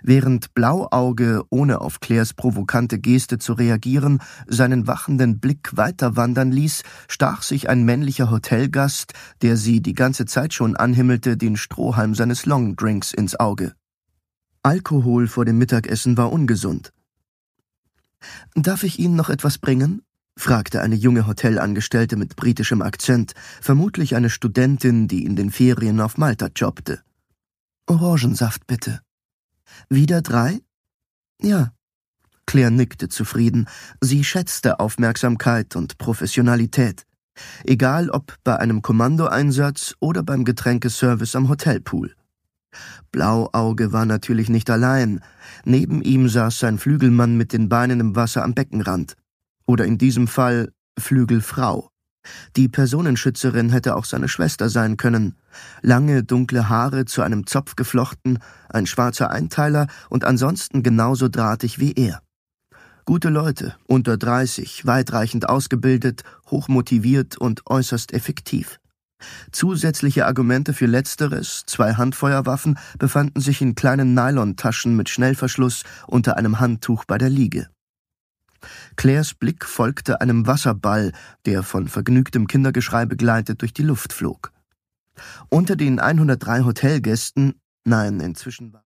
Während Blauauge, ohne auf Claires provokante Geste zu reagieren, seinen wachenden Blick weiter wandern ließ, stach sich ein männlicher Hotelgast, der sie die ganze Zeit schon anhimmelte, den Strohhalm seines Longdrinks ins Auge. Alkohol vor dem Mittagessen war ungesund. »Darf ich Ihnen noch etwas bringen?« fragte eine junge Hotelangestellte mit britischem Akzent, vermutlich eine Studentin, die in den Ferien auf Malta jobbte. »Orangensaft, bitte.« »Wieder 3?« »Ja.« Claire nickte zufrieden. Sie schätzte Aufmerksamkeit und Professionalität. Egal ob bei einem Kommandoeinsatz oder beim Getränkeservice am Hotelpool. Blauauge war natürlich nicht allein. Neben ihm saß sein Flügelmann mit den Beinen im Wasser am Beckenrand. Oder in diesem Fall Flügelfrau. Die Personenschützerin hätte auch seine Schwester sein können. Lange, dunkle Haare zu einem Zopf geflochten, ein schwarzer Einteiler und ansonsten genauso drahtig wie er. Gute Leute, unter 30, weitreichend ausgebildet, hochmotiviert und äußerst effektiv. Zusätzliche Argumente für Letzteres, 2 Handfeuerwaffen, befanden sich in kleinen Nylontaschen mit Schnellverschluss unter einem Handtuch bei der Liege. Claires Blick folgte einem Wasserball, der von vergnügtem Kindergeschrei begleitet durch die Luft flog. Unter den 103 Hotelgästen, nein, inzwischen war